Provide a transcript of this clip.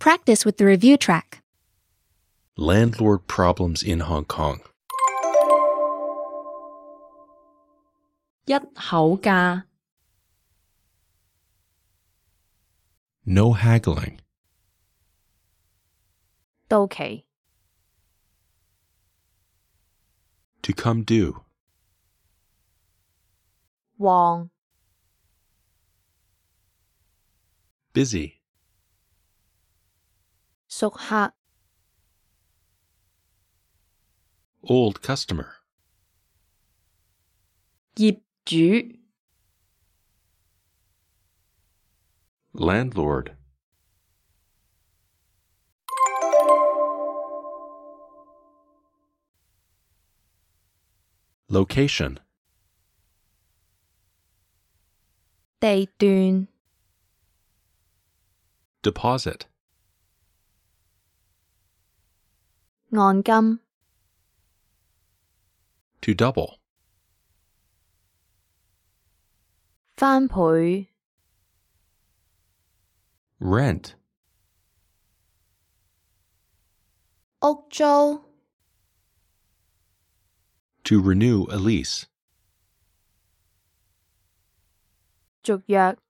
practice with the review track. Landlord problems in Hong Kong. 一口價 No haggling. 到期 To come due. 旺 Busy. 熟客 Old customer. 業主 Landlord. Location. 地段 Deposit. 按金 To double. 翻倍 Rent. 屋租 To renew a lease. 續約